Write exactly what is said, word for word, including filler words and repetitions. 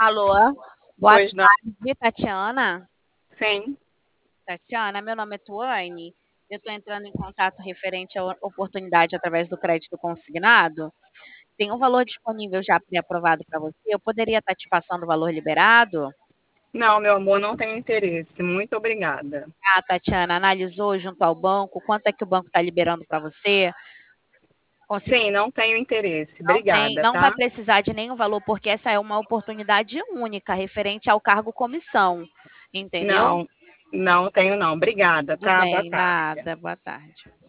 Alô, boa Pois não. tarde, Tatiana. Sim. Tatiana, meu nome é Tuane. Eu estou entrando em contato referente à oportunidade através do crédito consignado. Tem um valor disponível já pré-aprovado para você. Eu poderia estar te passando o valor liberado? Não, meu amor, não tenho interesse. Muito obrigada. Ah, Tatiana, analisou junto ao banco quanto é que o banco está liberando para você? Conseguiu? Sim, não tenho interesse. Não tem, Obrigada, não vai tá? precisar de nenhum valor, porque essa é uma oportunidade única referente ao cargo comissão. Entendeu? Não, não tenho não. Obrigada, Tudo tá? Boa bem, tarde. nada. Boa tarde.